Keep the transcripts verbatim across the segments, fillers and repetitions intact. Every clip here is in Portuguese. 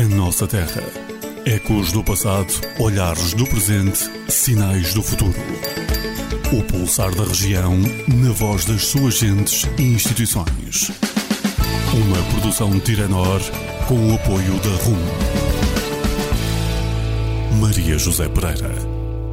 A nossa terra. Ecos do passado, olhares do presente, sinais do futuro. O pulsar da região, na voz das suas gentes e instituições. Uma produção Tiranor, com o apoio da R U M. Maria José Pereira.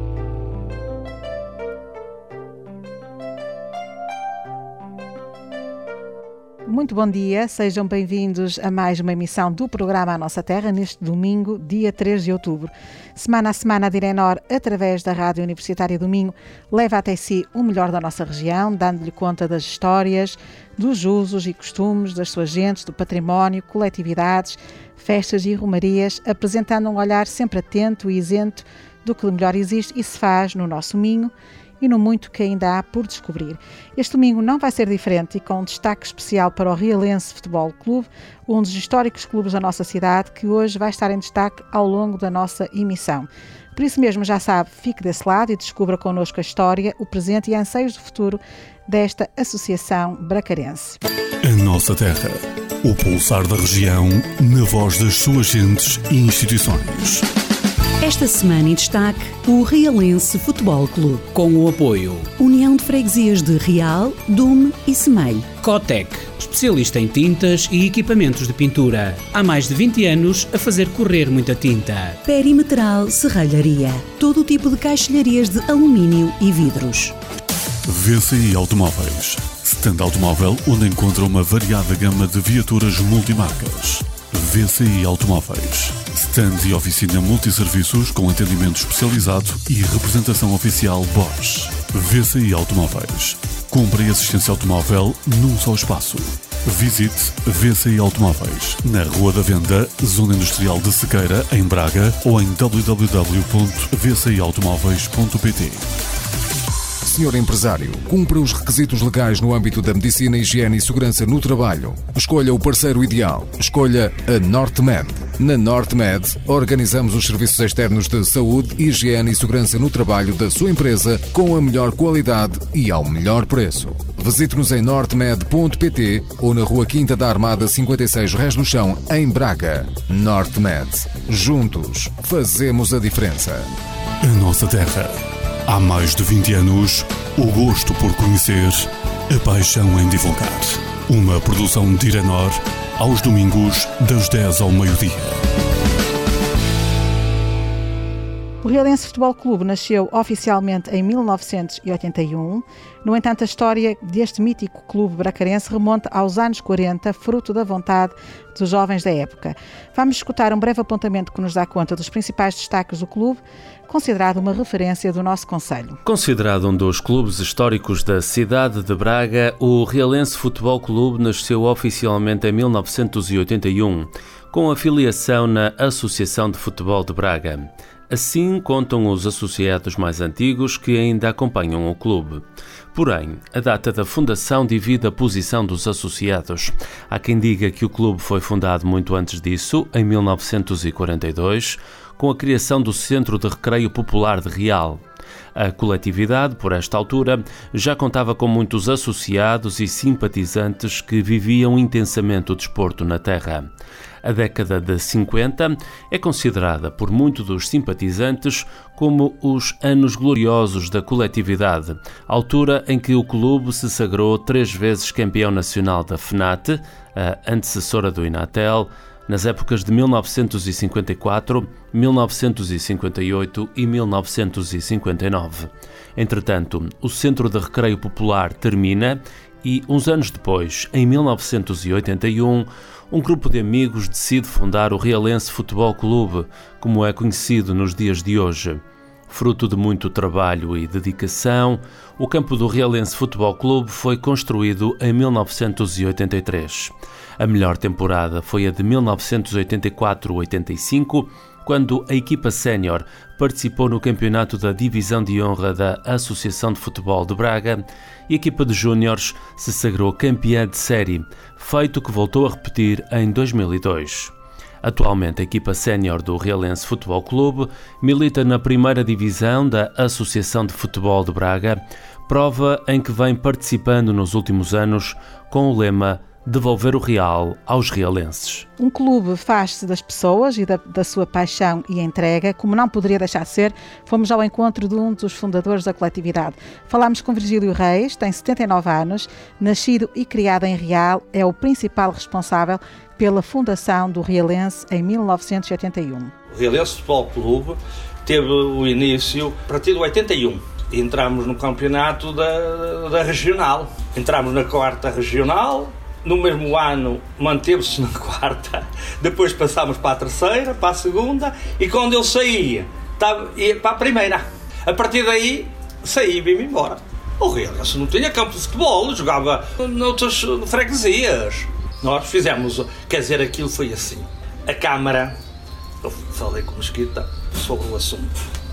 Muito bom dia, sejam bem-vindos a mais uma emissão do programa A Nossa Terra, neste domingo, dia três de outubro. Semana a semana, a Tiranor, através da Rádio Universitária do Minho, leva até si o melhor da nossa região, dando-lhe conta das histórias, dos usos e costumes, das suas gentes, do património, coletividades, festas e romarias, apresentando um olhar sempre atento e isento do que melhor existe e se faz no nosso Minho, e no muito que ainda há por descobrir. Este domingo não vai ser diferente e com um destaque especial para o Realense Futebol Clube, um dos históricos clubes da nossa cidade, que hoje vai estar em destaque ao longo da nossa emissão. Por isso mesmo, já sabe, fique desse lado e descubra connosco a história, o presente e anseios do futuro desta associação bracarense. A nossa terra, o pulsar da região, na voz das suas gentes e instituições. Esta semana em destaque, o Realense Futebol Clube, com o apoio União de Freguesias de Real, Dume e Semeio. Cotec, especialista em tintas e equipamentos de pintura. Há mais de vinte anos a fazer correr muita tinta. Perimetral Serralharia, todo o tipo de caixilharias de alumínio e vidros. V C I Automóveis, stand automóvel onde encontra uma variada gama de viaturas multimarcas. V C I Automóveis, stand e oficina multisserviços com atendimento especializado e representação oficial Bosch. V C I Automóveis, compra e assistência automóvel num só espaço. Visite V C I Automóveis na Rua da Venda, Zona Industrial de Sequeira, em Braga, ou em w w w ponto v c i automóveis ponto p t. Senhor empresário, cumpra os requisitos legais no âmbito da medicina, higiene e segurança no trabalho. Escolha o parceiro ideal. Escolha a NorteMed. Na NorteMed, organizamos os serviços externos de saúde, higiene e segurança no trabalho da sua empresa com a melhor qualidade e ao melhor preço. Visite-nos em nortemed ponto p t ou na Rua Quinta da Armada cinquenta e seis Rés do Chão, em Braga. NorteMed. Juntos, fazemos a diferença. A nossa terra. Há mais de vinte anos, o gosto por conhecer, a paixão em divulgar. Uma produção de Tiranor, aos domingos, das dez ao meio-dia. O Realense Futebol Clube nasceu oficialmente em mil novecentos e oitenta e um. No entanto, a história deste mítico clube bracarense remonta aos anos quarenta, fruto da vontade dos jovens da época. Vamos escutar um breve apontamento que nos dá conta dos principais destaques do clube, considerado uma referência do nosso concelho. Considerado um dos clubes históricos da cidade de Braga, o Realense Futebol Clube nasceu oficialmente em mil novecentos e oitenta e um, com afiliação na Associação de Futebol de Braga. Assim contam os associados mais antigos que ainda acompanham o clube. Porém, a data da fundação divide a posição dos associados. Há quem diga que o clube foi fundado muito antes disso, em mil novecentos e quarenta e dois, com a criação do Centro de Recreio Popular de Real. A coletividade, por esta altura, já contava com muitos associados e simpatizantes que viviam intensamente o desporto na terra. A década de cinquenta é considerada por muitos dos simpatizantes como os anos gloriosos da coletividade, altura em que o clube se sagrou três vezes campeão nacional da FNAT, a antecessora do Inatel, nas épocas de mil novecentos e cinquenta e quatro, mil novecentos e cinquenta e oito e mil novecentos e cinquenta e nove. Entretanto, o Centro de Recreio Popular termina e, uns anos depois, em mil novecentos e oitenta e um, um grupo de amigos decide fundar o Realense Futebol Clube, como é conhecido nos dias de hoje. Fruto de muito trabalho e dedicação, o campo do Realense Futebol Clube foi construído em mil novecentos e oitenta e três. A melhor temporada foi a de mil novecentos e oitenta e quatro a oitenta e cinco, quando a equipa sénior participou no campeonato da Divisão de Honra da Associação de Futebol de Braga e a equipa de júniores se sagrou campeã de série, feito que voltou a repetir em dois mil e dois. Atualmente, a equipa sénior do Realense Futebol Clube milita na primeira divisão da Associação de Futebol de Braga, prova em que vem participando nos últimos anos com o lema devolver o real aos realenses. Um clube faz-se das pessoas e da, da sua paixão e entrega, como não poderia deixar de ser. Fomos ao encontro de um dos fundadores da coletividade. Falámos com Virgílio Reis, tem setenta e nove anos, nascido e criado em Real, é o principal responsável pela fundação do Realense em mil novecentos e oitenta e um. O Realense Futebol Clube teve o início a partir de oitenta e um. Entramos no campeonato da, da regional. Entramos na quarta regional. No mesmo ano manteve-se na quarta. Depois passámos para a terceira, para a segunda. E quando eu saía, estava, ia para a primeira. A partir daí, saí e vim-me embora. O Realense não tinha campo de futebol, jogava noutras freguesias. Nós fizemos, quer dizer, aquilo foi assim. A Câmara, eu falei com o Mesquita sobre o assunto.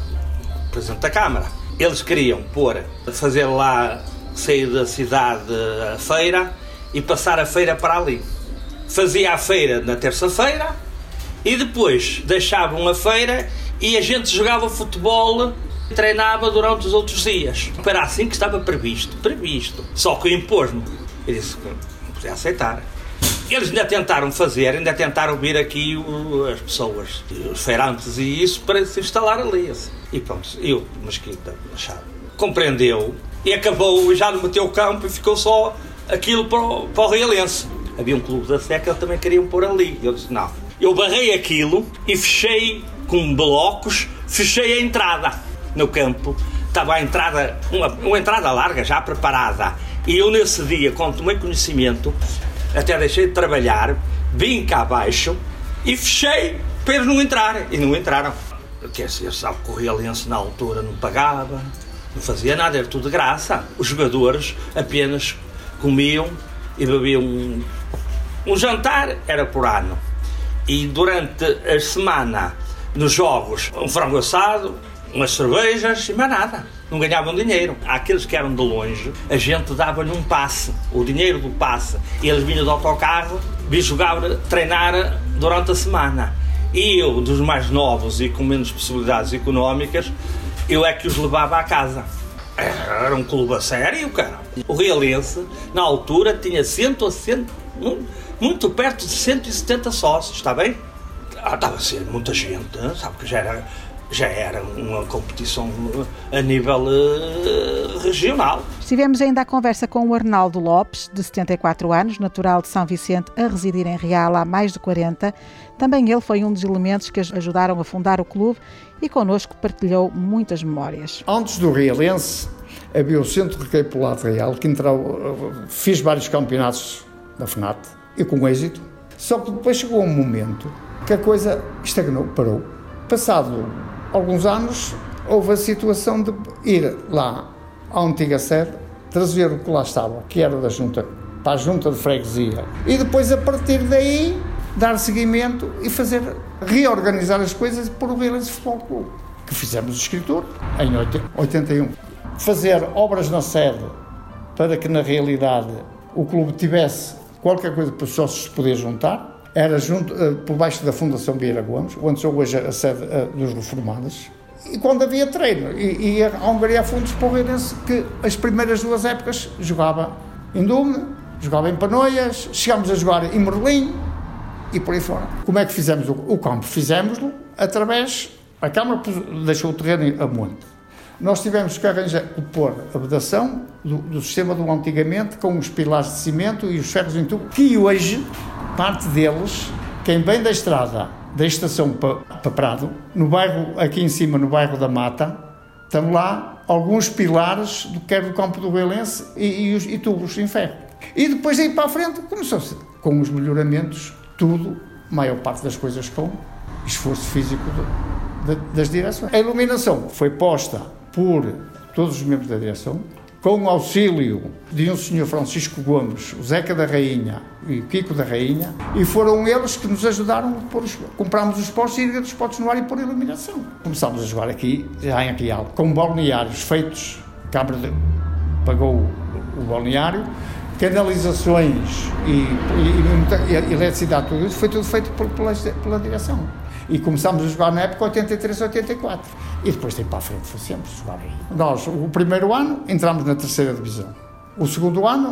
O Presidente da Câmara. Eles queriam pôr, fazer lá, sair da cidade a feira e passar a feira para ali. Fazia a feira na terça-feira e depois deixavam a feira e a gente jogava futebol e treinava durante os outros dias. Era assim que estava previsto, previsto. Só que impôs-me. Eu disse que não podia aceitar. Eles ainda tentaram fazer, ainda tentaram vir aqui o, as pessoas, os feirantes e isso, para se instalar ali. E pronto, eu, Mesquita, achava, compreendeu e acabou, já não meteu o campo e ficou só aquilo para o, para o Realense. Havia um clube da Seca que eles também queriam pôr ali. Eu disse, não. Eu barrei aquilo e fechei com blocos, fechei a entrada no campo. Estava a entrada, uma, uma entrada larga, já preparada. E eu nesse dia, quando tomei conhecimento, até deixei de trabalhar, vim cá abaixo e fechei para eles não entrarem. E não entraram. Quer dizer, sabe que o Realense na altura não pagava, não fazia nada, era tudo de graça. Os jogadores apenas comiam e bebiam um, um jantar, era por ano. E durante a semana, nos jogos, um frango assado, umas cervejas e mais nada. Não ganhavam dinheiro. Aqueles que eram de longe, a gente dava-lhe um passe, o dinheiro do passe. E eles vinham do autocarro, vinham jogar, treinar durante a semana. E eu, dos mais novos e com menos possibilidades económicas, eu é que os levava à casa. Era um clube a sério, cara. O Realense, na altura, tinha cento, cento, muito perto de cento e setenta sócios, está bem? Ah, estava a ser muita gente, sabe que já era... já era uma competição a nível uh, regional. Estivemos ainda à conversa com o Arnaldo Lopes, de setenta e quatro anos, natural de São Vicente, a residir em Real há mais de quarenta. Também ele foi um dos elementos que ajudaram a fundar o clube e connosco partilhou muitas memórias. Antes do Realense, havia o Centro de Recreio Popular de Real, que entrou, fiz vários campeonatos da FNAT, e com êxito. Só que depois chegou um momento que a coisa estagnou, parou. Passado alguns anos, houve a situação de ir lá à antiga sede, trazer o que lá estava, que era da junta, para a junta de freguesia, e depois, a partir daí, dar seguimento e fazer, reorganizar as coisas por o Realense Futebol Clube, que fizemos o escritor em oitenta e um. Fazer obras na sede para que, na realidade, o clube tivesse qualquer coisa para os sócios se poder juntar. Era junto, uh, por baixo da Fundação Vieira Gomes, onde sou hoje a sede uh, dos reformados. E quando havia treino, e, e a Hungria fundos para o Realense, que as primeiras duas épocas jogava em Dume, jogava em Panoias, chegámos a jogar em Merlim e por aí fora. Como é que fizemos o, o campo? Fizemos-lo através, a Câmara deixou o terreno a monte. Nós tivemos que arranjar, pôr a vedação do, do sistema do antigamente, com os pilares de cimento e os ferros em tubo, que hoje, parte deles, quem vem da estrada, da estação para, para Prado, no bairro, aqui em cima, no bairro da Mata, estão lá alguns pilares, do, quer do campo do Realense e, e, os, e tubos em ferro. E depois daí para a frente, começou-se com os melhoramentos, tudo, a maior parte das coisas com esforço físico de, de, das direções. A iluminação foi posta por todos os membros da direção, com o auxílio de um senhor Francisco Gomes, o Zeca da Rainha e o Kiko da Rainha, e foram eles que nos ajudaram a pôr os, comprámos os postos e ir dos postos no ar e pôr a iluminação. Começámos a jogar aqui, já em Real, com balneários feitos, a Câmara de, pagou o, o balneário, canalizações e, e, e, e eletricidade, tudo isso, foi tudo feito por, pela, pela direção. E começámos a jogar na época oitenta e três, oitenta e quatro. E depois daí para a frente foi sempre jogar aí. Nós, o primeiro ano, entramos na terceira divisão. O segundo ano,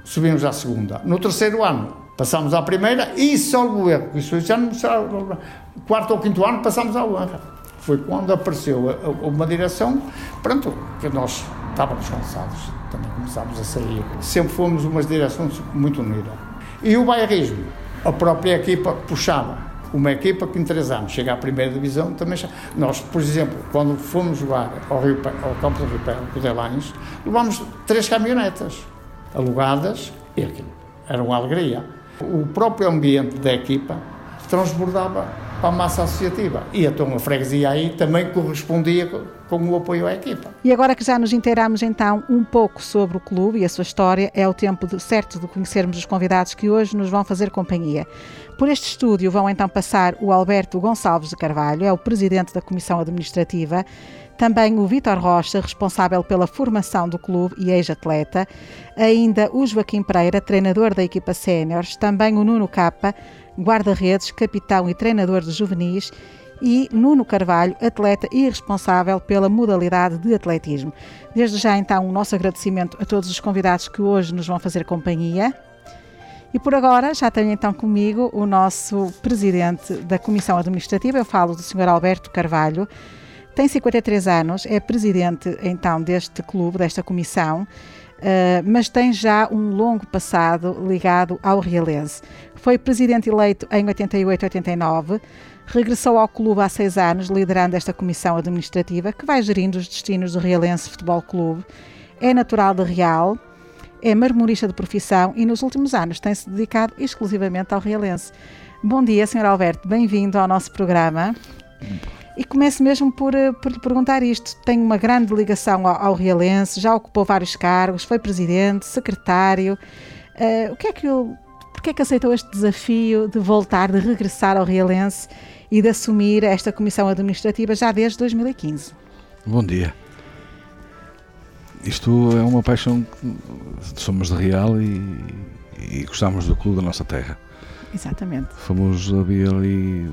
subimos à segunda. No terceiro ano, passámos à primeira e só o erro, isso já não será, quarto ou quinto ano, passámos à honra. Foi quando apareceu uma direção, pronto, que nós estávamos cansados, também começámos a sair. Sempre fomos umas direções muito unidas. E o bairrismo, a própria equipa puxava. Uma equipa que em três anos chega à primeira divisão, também nós, por exemplo, quando fomos jogar ao, Rio, ao campo do Rio Pé, com o Delães, levámos três caminhonetas alugadas e aquilo era uma alegria. O próprio ambiente da equipa transbordava para a massa associativa e então a freguesia aí também correspondia com o apoio à equipa. E agora que já nos inteiramos então um pouco sobre o clube e a sua história, é o tempo de, certo de conhecermos os convidados que hoje nos vão fazer companhia. Por este estúdio vão então passar o Alberto Gonçalves de Carvalho, é o presidente da Comissão Administrativa, também o Vítor Rocha, responsável pela formação do clube e ex-atleta, ainda o Joaquim Pereira, treinador da equipa séniores, também o Nuno Capa, guarda-redes, capitão e treinador de juvenis, e Nuno Carvalho, atleta e responsável pela modalidade de atletismo. Desde já então o nosso agradecimento a todos os convidados que hoje nos vão fazer companhia. E por agora já tenho então comigo o nosso presidente da Comissão Administrativa, eu falo do senhor Alberto Carvalho, tem cinquenta e três anos, é presidente então deste clube, desta comissão, Uh, mas tem já um longo passado ligado ao Realense. Foi presidente eleito em oitenta e oito a oitenta e nove, regressou ao clube há seis anos, liderando esta comissão administrativa que vai gerindo os destinos do Realense Futebol Clube. É natural de Real, é marmorista de profissão e nos últimos anos tem-se dedicado exclusivamente ao Realense. Bom dia, senhor Alberto, bem-vindo ao nosso programa. E começo mesmo por, por lhe perguntar isto. Tem uma grande ligação ao, ao Realense, já ocupou vários cargos, foi presidente, secretário. Uh, o que é que eu, porque é que aceitou este desafio de voltar, de regressar ao Realense e de assumir esta comissão administrativa já desde dois mil e quinze? Bom dia. Isto é uma paixão, somos de Real e, e gostamos do clube da nossa terra. Exatamente. Fomos, havia ali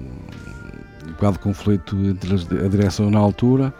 um bocado de conflito entre a direção na altura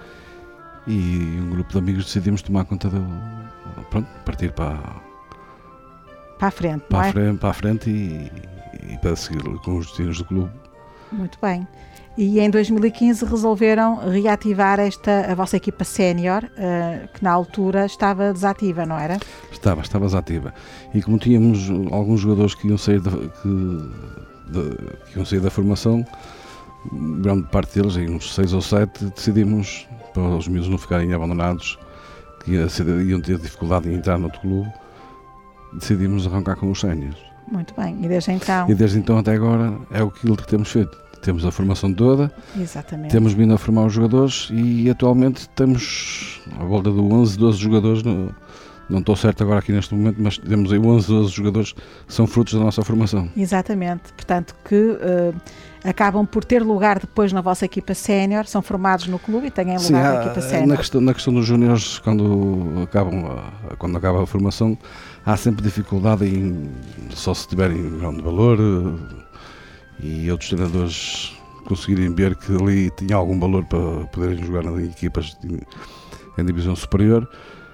e um grupo de amigos decidimos tomar conta do, pronto, partir para, para a frente, para, não é? a frente, para a frente e, e para seguir com os destinos do clube. Muito bem. E em dois mil e quinze resolveram reativar esta, a vossa equipa sénior, uh, que na altura estava desativa, não era? Estava, estava desativa. E como tínhamos alguns jogadores que iam sair da, que, de, que iam sair da formação, grande parte deles, em uns seis ou sete, decidimos, para os miúdos não ficarem abandonados, que iam ter dificuldade em entrar no outro clube, decidimos arrancar com os séniores. Muito bem. E desde então? E desde então até agora é aquilo que temos feito. Temos a formação toda, exatamente, temos vindo a formar os jogadores e atualmente temos à volta de onze, doze jogadores, no, não estou certo agora aqui neste momento, mas temos aí onze, doze jogadores que são frutos da nossa formação. Exatamente, portanto que uh, acabam por ter lugar depois na vossa equipa sénior, são formados no clube e têm lugar Sim, há, na equipa sénior. Na questão, na questão dos júniores, quando, acabam, quando acaba a formação, há sempre dificuldade em, só se tiverem grande valor, e outros treinadores conseguirem ver que ali tinha algum valor para poderem jogar em equipas de, em divisão superior,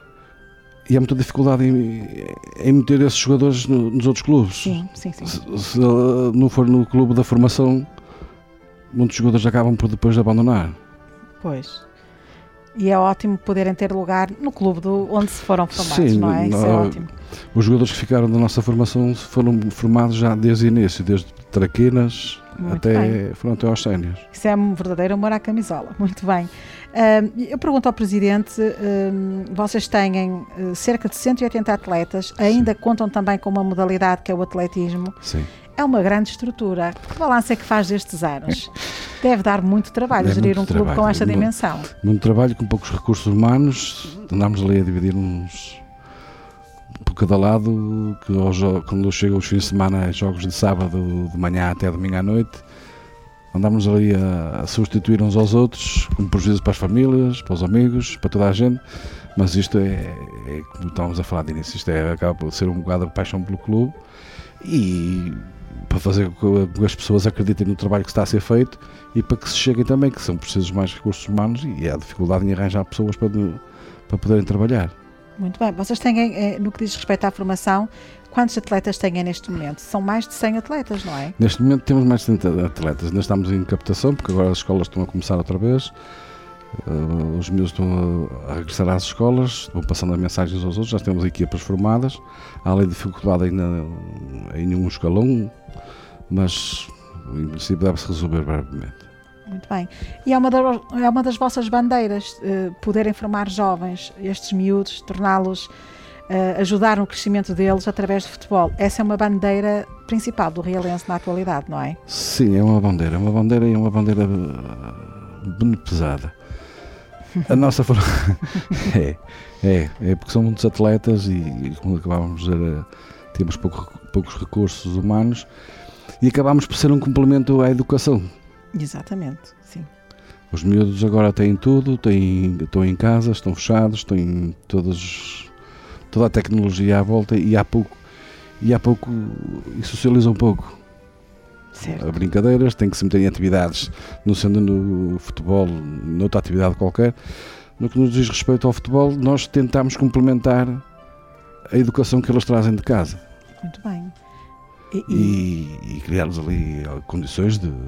e há muita dificuldade em, em meter esses jogadores no, nos outros clubes. Sim, sim, sim. Se, se não for no clube da formação, muitos jogadores acabam por depois de abandonar. Pois. E é ótimo poderem ter lugar no clube do, onde se foram formados, Sim, não é? Isso não, é ótimo. Os jogadores que ficaram da nossa formação foram formados já desde o início, desde traquinas até, foram até aos séniores. Isso é um verdadeiro amor à camisola. Muito bem. Uh, eu pergunto ao Presidente, uh, vocês têm uh, cerca de cento e oitenta atletas, ainda Sim. contam também com uma modalidade que é o atletismo. Sim. É uma grande estrutura. Que balanço é que faz destes anos? Deve dar muito trabalho é gerir muito um clube trabalho. com esta muito, dimensão. Muito trabalho, com poucos recursos humanos. Andámos ali a dividir uns por cada lado, que hoje, quando chegam os fins de semana, jogos de sábado de manhã até domingo à noite, andámos ali a, a substituir uns aos outros, com prejuízo para as famílias, para os amigos, para toda a gente, mas isto é, é como estávamos a falar de início, isto é, acaba por ser um bocado de paixão pelo clube e para fazer com que as pessoas acreditem no trabalho que está a ser feito e para que se cheguem também, que são precisos mais recursos humanos e há dificuldade em arranjar pessoas para, para poderem trabalhar. Muito bem. Vocês têm, no que diz respeito à formação, quantos atletas têm neste momento? São mais de cem atletas, não é? Neste momento temos mais de cem atletas. Ainda estamos em captação, porque agora as escolas estão a começar outra vez. Uh, os meus estão a, a regressar às escolas, vão passando as mensagens aos outros. Já temos equipas formadas. Há ali dificuldade ainda em nenhum escalão, mas em princípio deve-se resolver brevemente. Muito bem. E é uma, da, é uma das vossas bandeiras, uh, poderem formar jovens, estes miúdos, torná-los, uh, ajudar no crescimento deles através do futebol. Essa é uma bandeira principal do Realense na atualidade, não é? Sim, é uma bandeira. É uma bandeira e é uma bandeira bem pesada. A nossa forma... é, é, é porque são muitos atletas e, e como acabávamos de dizer, temos pouco, poucos recursos humanos e acabámos por ser um complemento à educação. Exatamente, sim. Os miúdos agora têm tudo, têm, estão em casa, estão fechados, têm todas, toda a tecnologia à volta e há pouco, e há pouco e socializam pouco. Certo. Há brincadeiras, têm que se meter em atividades, não sendo no futebol, noutra atividade qualquer. No que nos diz respeito ao futebol, nós tentamos complementar a educação que eles trazem de casa. Muito bem. E, e... e criar-nos ali condições de,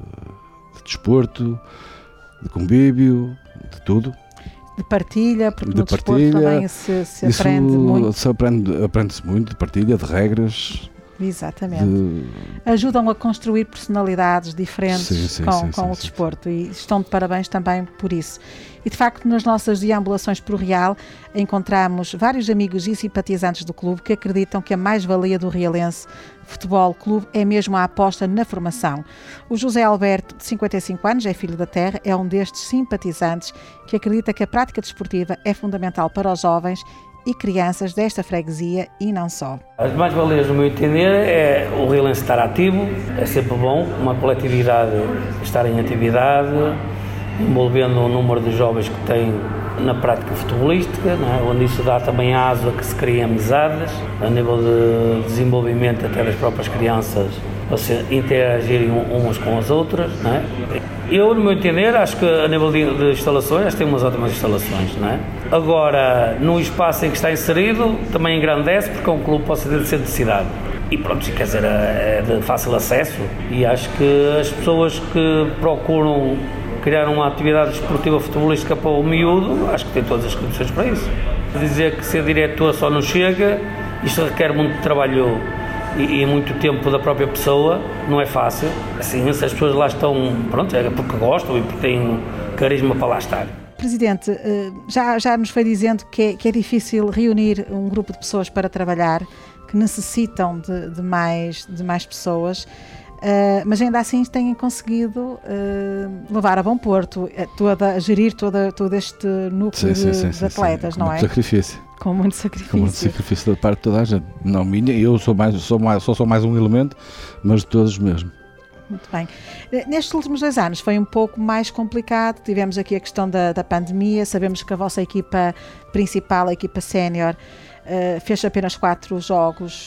de desporto, de convívio, de tudo. De partilha, porque de no partilha, desporto também se, se aprende muito. Se aprende, aprende-se muito de partilha, de regras. Exatamente. De... Ajudam a construir personalidades diferentes sim, sim, com, sim, com sim, o sim, desporto sim. E estão de parabéns também por isso. E de facto nas nossas deambulações por Real encontramos vários amigos e simpatizantes do clube que acreditam que a mais-valia do Realense Futebol Clube é mesmo a aposta na formação. O José Alberto, de cinquenta e cinco anos, é filho da terra, é um destes simpatizantes que acredita que a prática desportiva é fundamental para os jovens e crianças desta freguesia e não só. As mais-valias, no meu entender, é o Realense estar ativo, é sempre bom, uma coletividade estar em atividade, envolvendo o número de jovens que tem na prática futebolística, não é? Onde isso dá também aso a que se criem amizades, a nível de desenvolvimento até das próprias crianças, para se interagirem umas com as outras, não é? Eu, no meu entender, acho que a nível de, de instalações, acho que tem umas ótimas instalações, não é? Agora, no espaço em que está inserido, também engrandece, porque é um clube, posso dizer, de centro de cidade. E pronto, quer dizer, é de fácil acesso, e acho que as pessoas que procuram criar uma atividade desportiva futebolística para o miúdo, acho que tem todas as condições para isso. Dizer que ser diretor só não chega, isto requer muito trabalho e, e muito tempo da própria pessoa, não é fácil. Assim, se as pessoas lá estão, pronto, é porque gostam e porque têm carisma para lá estar. Presidente, já, já nos foi dizendo que é, que é difícil reunir um grupo de pessoas para trabalhar, que necessitam de, de, mais, de mais pessoas. Uh, mas ainda assim têm conseguido uh, levar a bom porto, toda, gerir toda, todo este núcleo sim, sim, sim, de, de atletas, sim, não com é? Muito sacrifício. Com muito sacrifício. Com muito sacrifício da parte de toda a gente. Não minha, eu sou mais, sou mais, só sou mais um elemento, mas de todos mesmo. Muito bem. Nestes últimos dois anos foi um pouco mais complicado, tivemos aqui a questão da, da pandemia, sabemos que a vossa equipa principal, a equipa sénior, uh, fez apenas quatro jogos,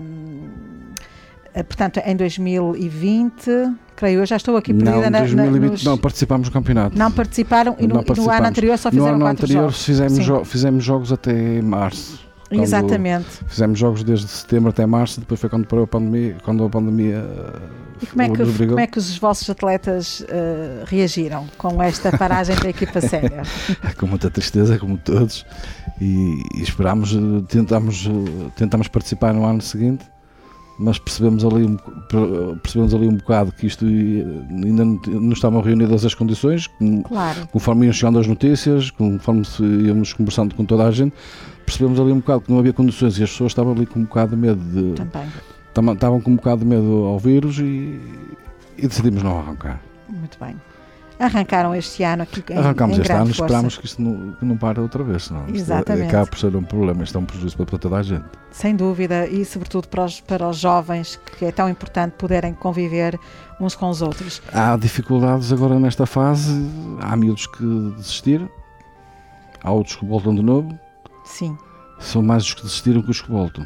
uh, portanto, em dois mil e vinte, creio eu, já estou aqui perdida não, na, dois mil e vinte, nos... não participámos no campeonato. Não participaram e no, não no ano anterior só fizeram quatro jogos. No ano anterior fizemos, jo- fizemos jogos até março. Exatamente. Fizemos jogos desde setembro até março, depois foi quando parou a pandemia. Quando a pandemia e como é, que, como é que os vossos atletas uh, reagiram com esta paragem da equipa sénior? Com muita tristeza, como todos, e, e esperámos, tentámos, tentámos participar no ano seguinte, mas percebemos ali, um, percebemos ali um bocado que isto ainda não estavam reunidas as condições, claro. Conforme iam chegando as notícias, conforme íamos conversando com toda a gente, percebemos ali um bocado que não havia condições e as pessoas estavam ali com um bocado de medo de... Também. Estavam com um bocado de medo ao vírus e, e decidimos não arrancar. Muito bem. Arrancaram este ano aqui em, Arrancamos em este ano, força. Esperamos que isto não, que não pare outra vez, senão Exatamente. Isto acaba por ser um problema, isto é um prejuízo para toda a gente. Sem dúvida, e sobretudo para os, para os jovens, que é tão importante poderem conviver uns com os outros. Há dificuldades agora nesta fase, há miúdos que desistiram, há outros que voltam de novo. Sim. São mais os que desistiram que os que voltam.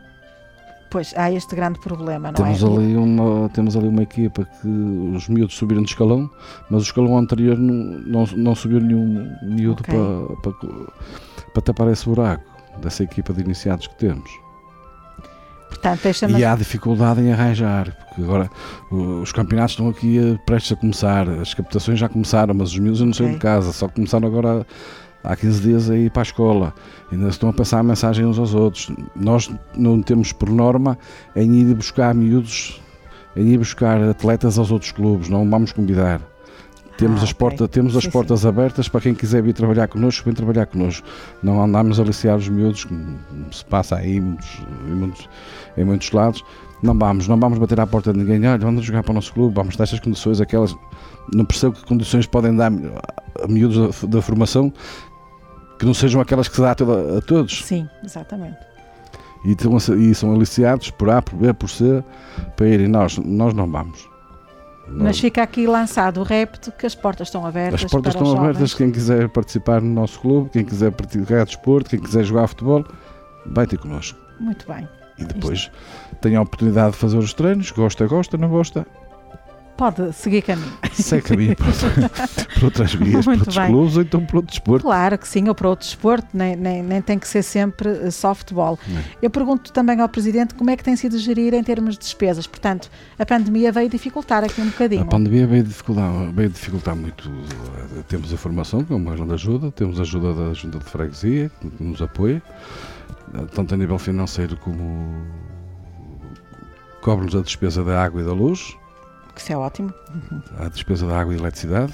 Pois, há este grande problema, não temos é? Ali uma, temos ali uma equipa que os miúdos subiram de escalão, mas o escalão anterior não, não, não subiu nenhum miúdo okay. para, para, para tapar esse buraco. dessa equipa de iniciados que temos. Portanto, deixa-me... E há dificuldade em arranjar, porque agora os campeonatos estão aqui a, prestes a começar, as captações já começaram, mas os miúdos não saíram de casa, só começaram agora há quinze dias a ir para a escola, ainda estão a passar a mensagem uns aos outros. Nós não temos por norma em ir buscar miúdos, em ir buscar atletas aos outros clubes, não vamos convidar. Temos, ah, as, portas, okay. temos as sim, portas sim. abertas para quem quiser vir trabalhar connosco, vem trabalhar connosco. Não andamos a aliciar os miúdos, como se passa aí em muitos, em muitos, em muitos lados. Não vamos, não vamos bater à porta de ninguém. Olha, vamos jogar para o nosso clube, vamos dar estas condições, aquelas. Não percebo que condições podem dar a miúdos da, da formação que não sejam aquelas que se dá a, toda, a todos. Sim, exatamente. E, tão, e são aliciados por A, por B, por C, para irem. Nós, nós não vamos. Mas fica aqui lançado o repto que as portas estão abertas. As portas para estão os abertas, jovens. quem quiser participar no nosso clube, quem quiser praticar desporto, quem quiser jogar futebol, vai ter connosco. Muito bem. E depois Isto. tem a oportunidade de fazer os treinos, gosta, gosta, não gosta. Pode seguir caminho. Segue caminho por, por outras vias, por outros clubes ou então por outro desporto. Claro que sim, ou para outro desporto, nem, nem, nem tem que ser sempre só futebol. Não. Eu pergunto também ao Presidente como é que tem sido gerir em termos de despesas. Portanto, a pandemia veio dificultar aqui um bocadinho. A pandemia veio dificultar, veio dificultar muito. Temos a formação, que é uma grande ajuda, temos a ajuda da Junta de Freguesia, que nos apoia, tanto a nível financeiro como cobre-nos a despesa da água e da luz. Isso é ótimo. A despesa da água e eletricidade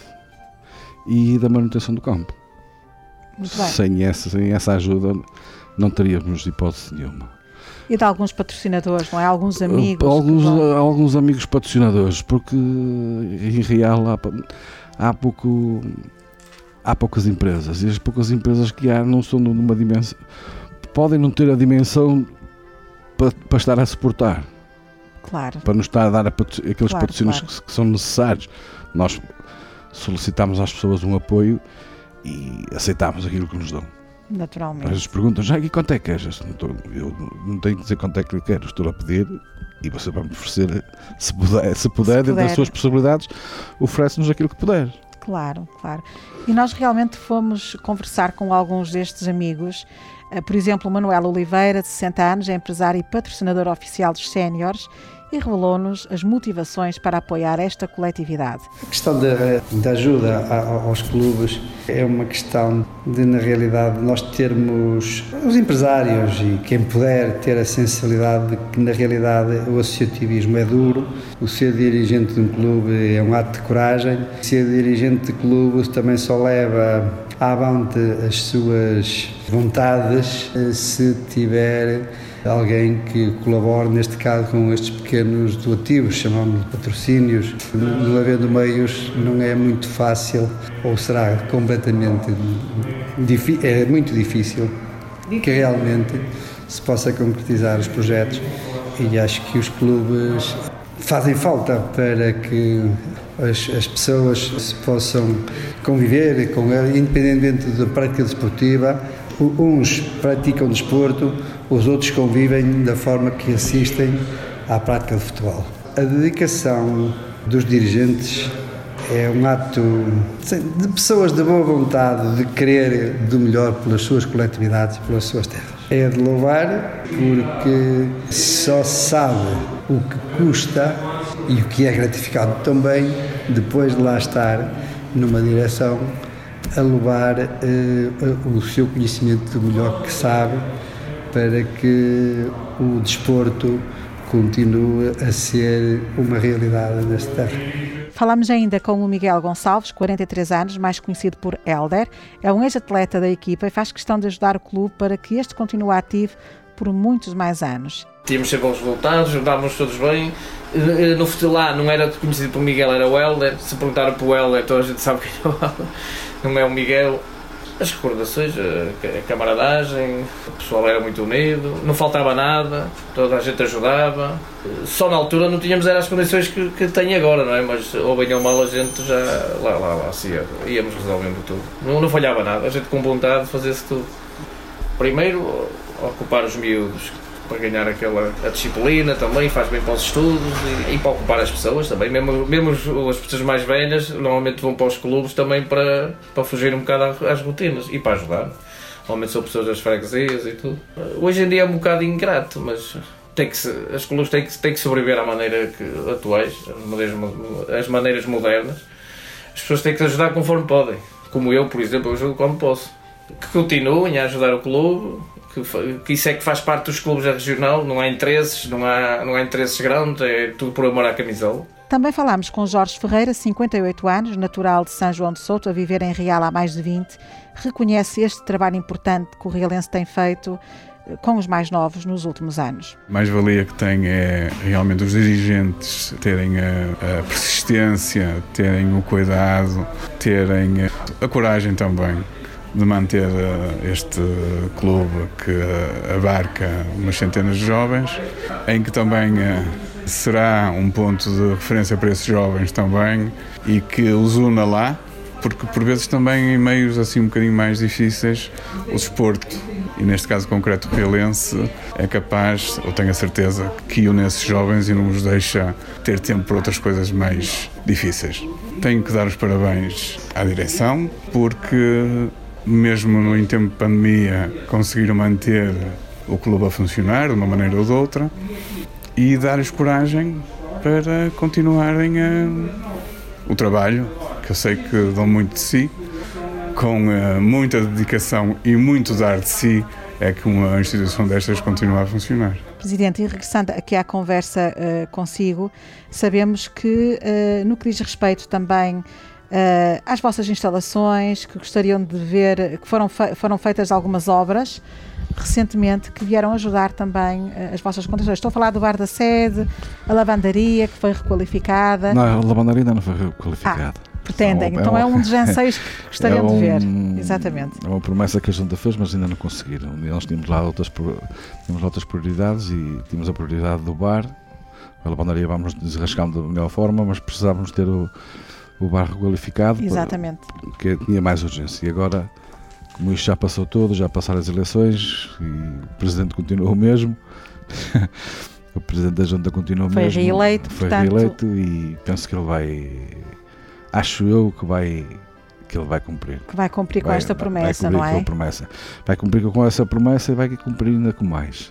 e da manutenção do campo. Muito bem. Sem essa, sem essa ajuda não teríamos hipótese nenhuma. E de alguns patrocinadores, não é? Alguns amigos? Alguns, alguns amigos patrocinadores, porque em real há, há, pouco, há poucas empresas e as poucas empresas que há não são numa dimensão, podem não ter a dimensão para, para estar a suportar. Claro. Para nos estar a dar aqueles claro, patrocínios claro. que, que são necessários. Nós solicitamos às pessoas um apoio e aceitamos aquilo que nos dão. Naturalmente. Eles perguntam, já aqui quanto é que queres? Eu não tenho que dizer quanto é que lhe quero, estou a pedir e você vai-me oferecer, se puder, se puder, se dentro puder. das suas possibilidades, oferece-nos aquilo que puder. Claro, claro. E nós realmente fomos conversar com alguns destes amigos. Por exemplo, o Manuel Oliveira, de sessenta anos, é empresário e patrocinador oficial dos séniores e revelou-nos as motivações para apoiar esta coletividade. A questão da ajuda aos clubes é uma questão de, na realidade, nós termos os empresários e quem puder ter a sensibilidade de que, na realidade, o associativismo é duro, o ser dirigente de um clube é um ato de coragem, ser dirigente de clube também só leva avante as suas vontades se tiver alguém que colabore, neste caso, com estes pequenos doativos, chamamos de patrocínios. Não havendo meios, não é muito fácil, ou será completamente difícil, é muito difícil que realmente se possa concretizar os projetos, e acho que os clubes fazem falta para que as, as pessoas se possam conviver, com ela, independentemente da prática desportiva. Uns praticam desporto, os outros convivem da forma que assistem à prática de futebol. A dedicação dos dirigentes é um ato de pessoas de boa vontade, de querer do melhor pelas suas coletividades e pelas suas terras. É de louvar, porque só se sabe o que custa e o que é gratificado também depois de lá estar numa direção a levar uh, o seu conhecimento do melhor que sabe para que o desporto continue a ser uma realidade nesta terra. Falamos ainda com o Miguel Gonçalves, quarenta e três anos, mais conhecido por Helder. É um ex-atleta da equipa e faz questão de ajudar o clube para que este continue ativo por muitos mais anos. Tínhamos sempre bons resultados, jogávamos todos bem. No futebol não era conhecido por Miguel, era o Helder. Se perguntaram para o Helder, toda a gente sabe quem é o Helder. Não é o Miguel. As recordações, a camaradagem, o pessoal era muito unido, não faltava nada, toda a gente ajudava. Só na altura não tínhamos era as condições que, que tem agora, não é? Mas ou bem ou mal a gente já lá, lá, lá assim, íamos resolvendo tudo. Não, não falhava nada, a gente com vontade fazia-se tudo. Primeiro, ocupar os miúdos, para ganhar aquela a disciplina também, faz bem para os estudos e, e para ocupar as pessoas também, mesmo, mesmo as pessoas mais velhas normalmente vão para os clubes também para, para fugir um bocado às rotinas e para ajudar. Normalmente são pessoas das freguesias e tudo. Hoje em dia é um bocado ingrato, mas tem que se, as clubes têm que, têm que sobreviver à maneira que, atuais, as maneiras, as maneiras modernas. As pessoas têm que ajudar conforme podem. Como eu, por exemplo, eu ajudo quando posso. Que continuem a ajudar o clube, que, que isso é que faz parte dos clubes da regional, não há interesses, não há, não há interesses grandes, é tudo por amor à camisola. Também falámos com Jorge Ferreira, cinquenta e oito anos, natural de São João de Souto, a viver em Real há mais de vinte, reconhece este trabalho importante que o realense tem feito com os mais novos nos últimos anos. A mais-valia que tem é realmente os dirigentes terem a, a persistência, terem o cuidado, terem a, a coragem também de manter este clube que abarca umas centenas de jovens, em que também será um ponto de referência para esses jovens também e que os una lá, porque por vezes também em meios assim um bocadinho mais difíceis o desporto, e neste caso concreto o realense, é capaz, eu tenho a certeza, que une esses jovens e não os deixa ter tempo para outras coisas mais difíceis. Tenho que dar os parabéns à direção, porque mesmo no em tempo de pandemia conseguiram manter o clube a funcionar de uma maneira ou de outra e dar-lhes coragem para continuarem a, o trabalho, que eu sei que dão muito de si, com uh, muita dedicação e muito dar de si, é que uma instituição destas continua a funcionar. Presidente, e regressando aqui à conversa uh, consigo, sabemos que uh, no que diz respeito também Uh, às vossas instalações, que gostariam de ver, que foram, fe- foram feitas algumas obras recentemente que vieram ajudar também uh, as vossas condições. Estou a falar do bar da sede, a lavandaria que foi requalificada. Não, a lavandaria ainda não foi requalificada. Ah, pretendem, é então uma, é um dos anseios que gostariam é um, de ver. Exatamente. É uma promessa que a Junta fez, mas ainda não conseguiram. Nós tínhamos lá outras, tínhamos outras prioridades e tínhamos a prioridade do bar. A lavandaria vamos desrascando da melhor forma, mas precisávamos ter o o bar requalificado, exatamente, porque tinha mais urgência. E agora, como isto já passou tudo, já passaram as eleições e o Presidente continua o mesmo, o Presidente da Junta continua o foi mesmo, reeleito, foi portanto... reeleito e penso que ele vai, acho eu que vai, que ele vai cumprir. Que vai cumprir vai, com esta promessa, vai não é? Com a promessa. Vai cumprir com essa promessa e vai cumprir ainda com mais.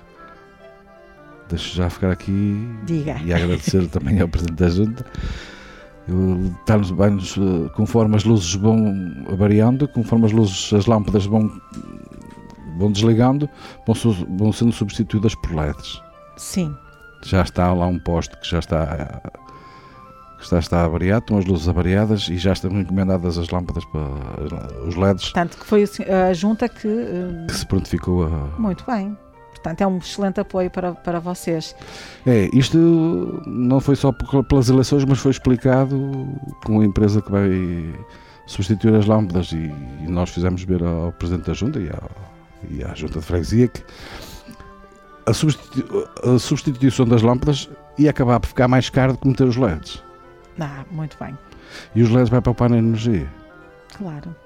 Deixo já ficar aqui Diga. E agradecer também ao Presidente da Junta. Está-nos, vai-nos, conforme as luzes vão variando, conforme as luzes, as lâmpadas vão, vão desligando, vão, vão sendo substituídas por L E Ds. Sim. Já está lá um poste que já está, que está, está avariado, estão as luzes avariadas e já estão encomendadas as lâmpadas para os L E Ds. Tanto que foi a Junta que... que se prontificou a... Muito bem. Portanto, é um excelente apoio para, para vocês. É, isto não foi só pelas eleições, mas foi explicado com a empresa que vai substituir as lâmpadas e, e nós fizemos ver ao Presidente da Junta e, ao, e à Junta de Freguesia que a, substitu, a substituição das lâmpadas ia acabar por ficar mais caro do que meter os L E Ds. Ah, muito bem. E os L E Ds vai poupar na energia. Claro.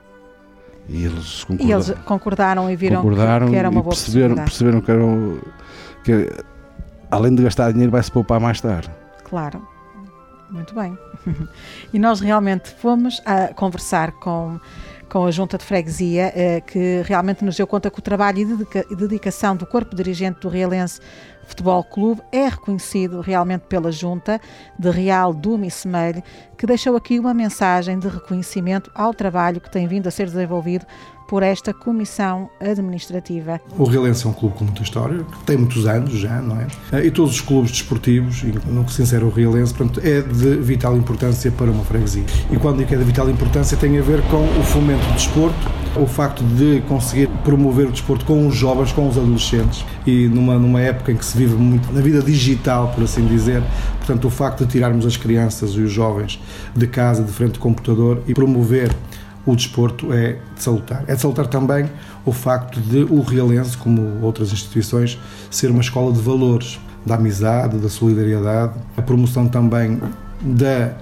E eles concordaram, e eles concordaram e viram concordaram que, que era uma e boa perceberam, perceberam que, eram, que além de gastar dinheiro vai-se poupar mais tarde. Claro, muito bem. E nós realmente fomos a conversar com, com a Junta de Freguesia, eh, que realmente nos deu conta que o trabalho e dedica, dedicação do corpo dirigente do Realense Futebol Clube é reconhecido realmente pela Junta de Real, Dume e Semelho, que deixou aqui uma mensagem de reconhecimento ao trabalho que tem vindo a ser desenvolvido por esta comissão administrativa. O Realense é um clube com muita história, que tem muitos anos já, não é? E todos os clubes desportivos, no que se insere o Realense, portanto, é de vital importância para uma freguesia. E quando digo que é de vital importância, tem a ver com o fomento do desporto, o facto de conseguir promover o desporto com os jovens, com os adolescentes, e numa, numa época em que se vive muito na vida digital, por assim dizer, portanto, o facto de tirarmos as crianças e os jovens de casa, de frente ao computador e promover o desporto é de salutar. É de salutar também o facto de o Realense, como outras instituições, ser uma escola de valores, da amizade, da solidariedade, a promoção também da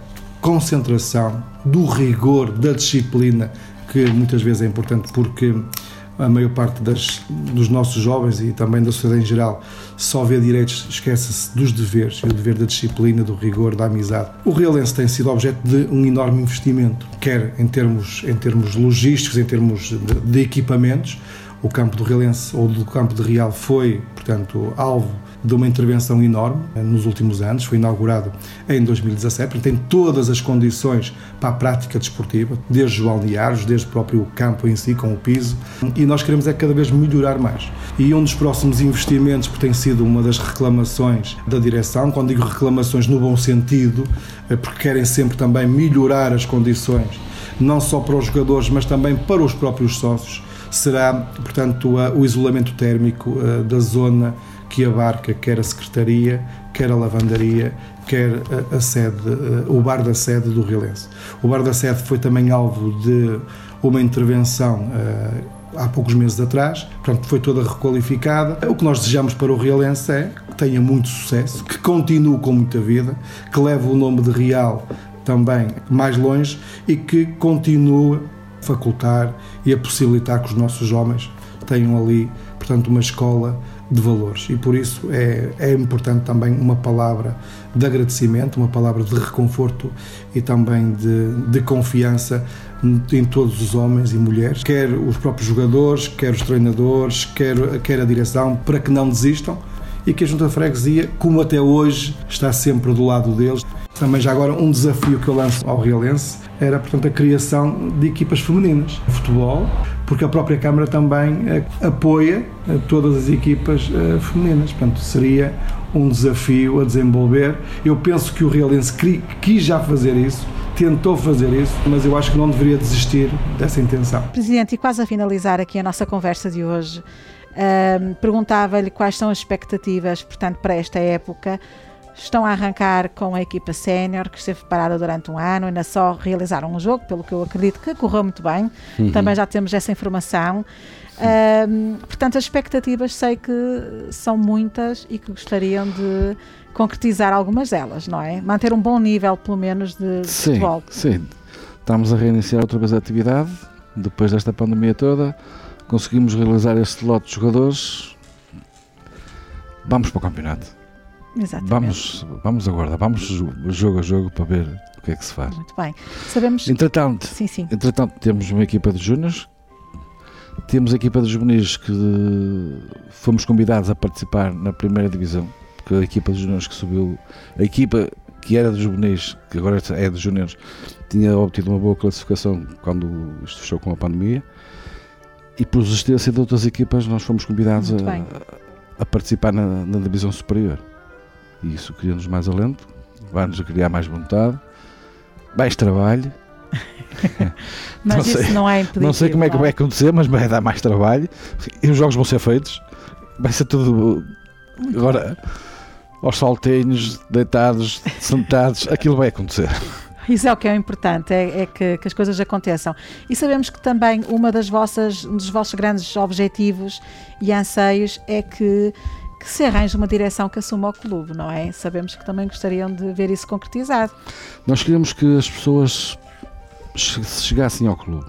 concentração, do rigor, da disciplina, que muitas vezes é importante porque a maior parte das, dos nossos jovens e também da sociedade em geral só vê direitos, esquece-se dos deveres, e o dever da disciplina, do rigor, da amizade. O Realense tem sido objeto de um enorme investimento, quer em termos, em termos logísticos, em termos de, de equipamentos. O campo do Realense, ou do campo de Real, foi, portanto, alvo de uma intervenção enorme nos últimos anos. Foi inaugurado em dois mil e dezassete, tem todas as condições para a prática desportiva, desde os balneários, desde o próprio campo em si, com o piso, e nós queremos é cada vez melhorar mais. E um dos próximos investimentos, porque tem sido uma das reclamações da direção, quando digo reclamações no bom sentido, porque querem sempre também melhorar as condições, não só para os jogadores, mas também para os próprios sócios, será, portanto, o isolamento térmico da zona que abarca quer a secretaria, quer a lavandaria, quer a, a sede, o bar da sede do Realense. O bar da sede foi também alvo de uma intervenção há poucos meses atrás, portanto foi toda requalificada. O que nós desejamos para o Realense é que tenha muito sucesso, que continue com muita vida, que leve o nome de Real também mais longe e que continue a facultar e a possibilitar que os nossos jovens tenham ali, portanto, uma escola de valores. E por isso é, é importante também uma palavra de agradecimento, uma palavra de reconforto e também de, de confiança em todos os homens e mulheres, quer os próprios jogadores, quer os treinadores, quer, quer a direção, para que não desistam e que a Junta de Freguesia, como até hoje, está sempre do lado deles. Também já agora um desafio que eu lanço ao Realense era, portanto, a criação de equipas femininas de futebol, porque a própria Câmara também apoia todas as equipas femininas. Portanto, seria um desafio a desenvolver. Eu penso que o Realense quis já fazer isso, tentou fazer isso, mas eu acho que não deveria desistir dessa intenção. Presidente, e quase a finalizar aqui a nossa conversa de hoje, uh, perguntava-lhe quais são as expectativas, portanto, para esta época. Estão a arrancar com a equipa sénior, que esteve parada durante um ano, ainda só realizaram um jogo, pelo que eu acredito que correu muito bem. Uhum. Também já temos essa informação. Uh, portanto, as expectativas sei que são muitas e que gostariam de concretizar algumas delas, não é? Manter um bom nível, pelo menos, de, de sim, futebol. Sim, estamos a reiniciar outra vez a atividade, depois desta pandemia toda, conseguimos realizar este lote de jogadores, vamos para o campeonato. Exatamente. Vamos, vamos aguardar, vamos jogo a jogo para ver o que é que se faz. Muito bem. Sabemos... Entretanto, sim, sim. entretanto temos uma equipa de júniores, temos a equipa de juvenis que fomos convidados a participar na primeira divisão, porque a equipa de júniores que subiu, a equipa que era de juvenis, que agora é de júniores, tinha obtido uma boa classificação quando isto fechou com a pandemia, e por existência de outras equipas nós fomos convidados a, a participar na, na divisão superior. E isso cria-nos mais alento, vai-nos a criar mais vontade, mais trabalho. Mas não isso sei, não é impeditivo. Não sei como é que vai acontecer, mas vai dar mais trabalho e os jogos vão ser feitos. Vai ser tudo agora aos saltinhos, deitados, sentados, aquilo vai acontecer. Isso é o que é importante, é, é que, que as coisas aconteçam. E sabemos que também uma das vossas, um dos vossos grandes objetivos e anseios é que que se arranje uma direção que assuma o clube, não é? Sabemos que também gostariam de ver isso concretizado. Nós queríamos que as pessoas chegassem ao clube,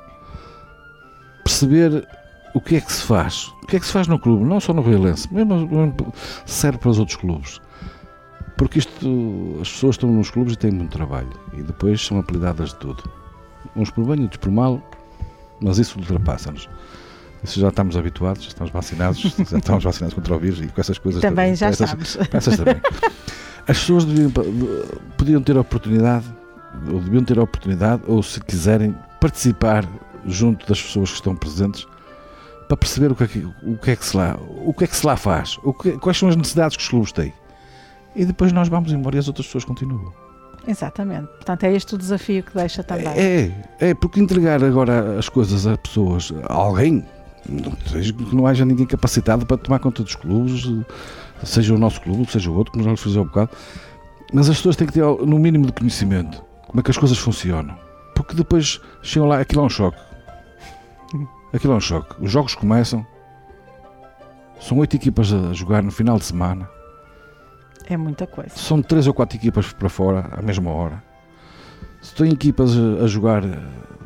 perceber o que é que se faz, o que é que se faz no clube, não só no Realense, mesmo, mesmo serve para os outros clubes, porque isto, as pessoas estão nos clubes e têm muito trabalho, e depois são apelidadas de tudo, uns por bem, outros por mal, mas isso ultrapassa-nos. Isso já estamos habituados, já estamos vacinados, já estamos vacinados contra o vírus e com essas coisas também. Também já essas, estamos. Essas também. As pessoas deviam, podiam ter a oportunidade, ou deviam ter a oportunidade, ou se quiserem, participar junto das pessoas que estão presentes para perceber o que é que, o que, é que, se, lá, o que, é que se lá faz, o que, quais são as necessidades que os clubes têm. E depois nós vamos embora e as outras pessoas continuam. Exatamente. Portanto, é este o desafio que deixa também. É, é porque entregar agora as coisas a pessoas, a alguém, que não haja ninguém capacitado para tomar conta dos clubes, seja o nosso clube, seja o outro, como já lhes fiz há um bocado, mas as pessoas têm que ter no mínimo de conhecimento como é que as coisas funcionam, porque depois chegam lá, aquilo é um choque, aquilo é um choque, os jogos começam, são oito equipas a jogar no final de semana, é muita coisa, são três ou quatro equipas para fora à mesma hora, se tem equipas a jogar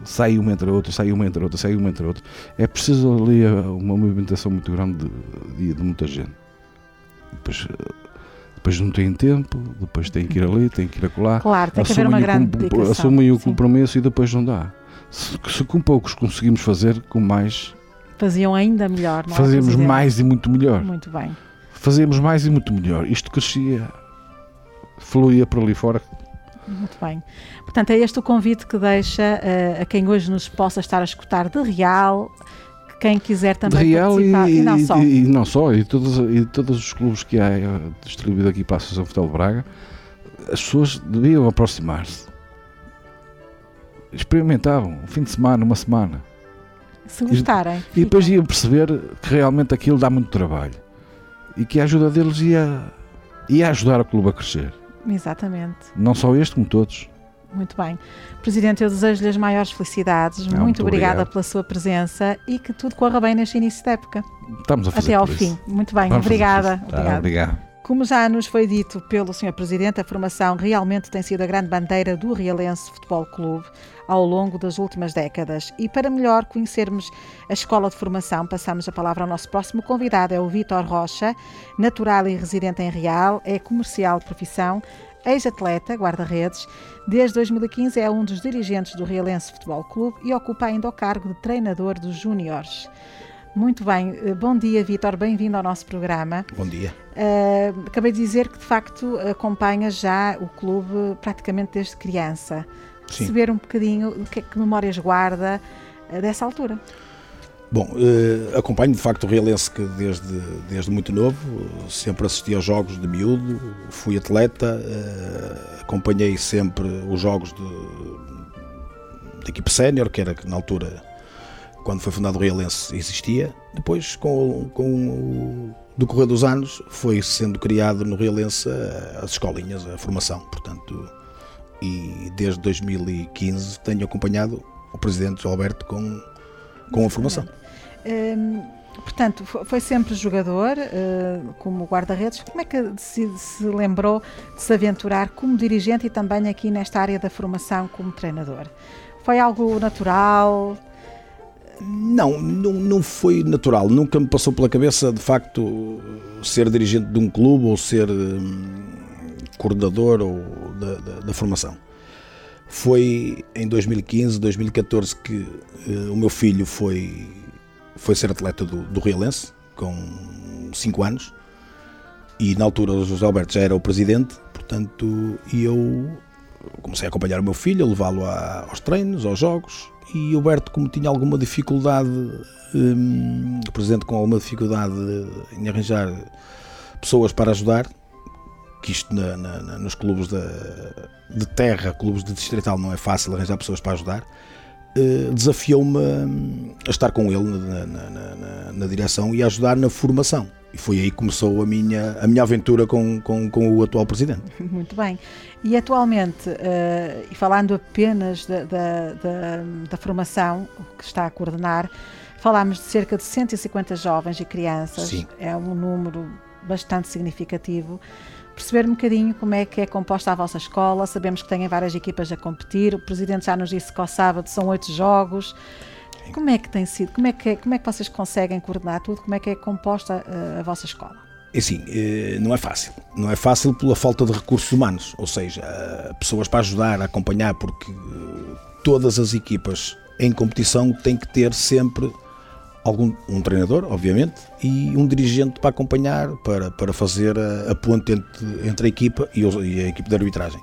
sai uma entre outra, sai uma entre outra, sai uma entre outra. É preciso ali uma movimentação muito grande de, de, de muita gente. Depois, depois não tem tempo, depois tem que ir ali, tem que ir acolá. Claro, tem que haver uma grande dedicação. Assumem o compromisso e depois não dá. Se, se com poucos conseguimos fazer, com mais... Faziam ainda melhor, não é? Fazíamos mais e muito melhor. Muito bem. Fazíamos mais e muito melhor. Isto crescia, fluía para ali fora. Muito bem. Portanto, é este o convite que deixa uh, a quem hoje nos possa estar a escutar de Real, quem quiser também de Real participar. E, e não só. E, e não só, e todos, e todos os clubes que há distribuídos aqui para a Associação Futebol de Braga, as pessoas deviam aproximar-se. Experimentavam, um fim de semana, uma semana. Se gostarem. E, e depois iam perceber que realmente aquilo dá muito trabalho. E que a ajuda deles ia, ia ajudar o clube a crescer. Exatamente. Não só este, como todos. Muito bem. Presidente, eu desejo-lhe as maiores felicidades. Não, muito, muito obrigada obrigado. pela sua presença e que tudo corra bem neste início da época. Estamos a fazer até ao por fim. Isso. Muito bem, Vamos obrigada. Tá, obrigado. Como já nos foi dito pelo senhor Presidente, a formação realmente tem sido a grande bandeira do Realense Futebol Clube ao longo das últimas décadas. E para melhor conhecermos a escola de formação, passamos a palavra ao nosso próximo convidado, é o Vítor Rocha, natural e residente em Real, é comercial de profissão, ex-atleta, guarda-redes. Desde dois mil e quinze é um dos dirigentes do Realense Futebol Clube e ocupa ainda o cargo de treinador dos júniores. Muito bem, bom dia Vítor, bem-vindo ao nosso programa. Bom dia. Uh, acabei de dizer que de facto acompanha já o clube praticamente desde criança. Perceber um bocadinho o que, que memórias guarda uh, dessa altura. Bom, uh, acompanho de facto o Realense que desde, desde muito novo, sempre assisti aos jogos de miúdo, fui atleta, uh, acompanhei sempre os jogos da equipe sénior, que era que na altura, quando foi fundado o Realense, existia. Depois, com, com o decorrer dos anos, foi sendo criado no Realense as escolinhas, a formação, portanto, e desde dois mil e quinze tenho acompanhado o Presidente Alberto com, com a formação. Hum, portanto, foi sempre jogador, uh, como guarda-redes. Como é que se, se lembrou de se aventurar como dirigente e também aqui nesta área da formação como treinador? Foi algo natural? Não, não, não foi natural. Nunca me passou pela cabeça, de facto, ser dirigente de um clube ou ser hum, coordenador ou da, da, da formação. Foi em dois mil e quinze, dois mil e catorze que uh, o meu filho foi, foi ser atleta do, do Realense, com cinco anos, e na altura o José Alberto já era o presidente, portanto, e eu comecei a acompanhar o meu filho, a levá-lo a, aos treinos, aos jogos. E o Alberto, como tinha alguma dificuldade, um, o Presidente com alguma dificuldade em arranjar pessoas para ajudar, que isto na, na, nos clubes de, de terra, clubes de distrital, não é fácil arranjar pessoas para ajudar, uh, desafiou-me a estar com ele na, na, na, na direção e a ajudar na formação. E foi aí que começou a minha, a minha aventura com, com, com o atual Presidente. Muito bem. E atualmente, uh, e falando apenas da, da, da, da formação que está a coordenar, falámos de cerca de cento e cinquenta jovens e crianças. Sim. É um número bastante significativo. Perceber um bocadinho como é que é composta a vossa escola. Sabemos que têm várias equipas a competir. O Presidente já nos disse que ao sábado são oito jogos. Como é que tem sido? Como é que, como é que vocês conseguem coordenar tudo? Como é que é composta a, a vossa escola? É assim, não é fácil. Não é fácil pela falta de recursos humanos, ou seja, pessoas para ajudar, a acompanhar, porque todas as equipas em competição têm que ter sempre algum, um treinador, obviamente, e um dirigente para acompanhar, para, para fazer a, a ponte entre, entre a equipa e, os, e a equipe de arbitragem.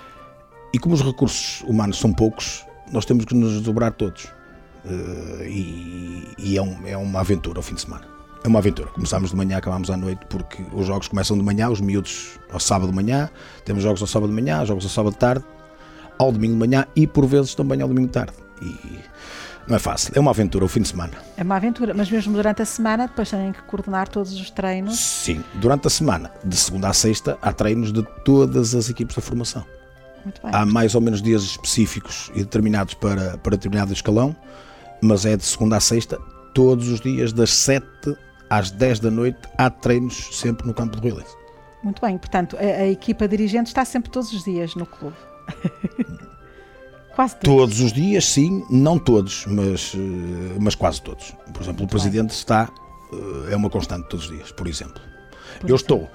E como os recursos humanos são poucos, nós temos que nos dobrar todos. Uh, e e é, um, é uma aventura ao fim de semana. É uma aventura. Começámos de manhã, acabámos à noite, porque os jogos começam de manhã, os miúdos ao sábado de manhã, temos jogos ao sábado de manhã, jogos ao sábado de tarde, ao domingo de manhã e por vezes também ao domingo de tarde. E não é fácil, é uma aventura ao fim de semana. É uma aventura, mas mesmo durante a semana depois têm que coordenar todos os treinos? Sim, durante a semana, de segunda a sexta, há treinos de todas as equipes da formação. Muito bem. Há mais ou menos dias específicos e determinados para, para determinado escalão, mas é de segunda a sexta, todos os dias, das sete às dez da noite, há treinos sempre no campo do Realense. Muito bem, portanto, a, a equipa dirigente está sempre todos os dias no clube. Quase todos. Todos os dias, sim, não todos, mas, mas quase todos. Por exemplo, o Presidente está, é uma constante todos os dias, por exemplo. Por Eu estou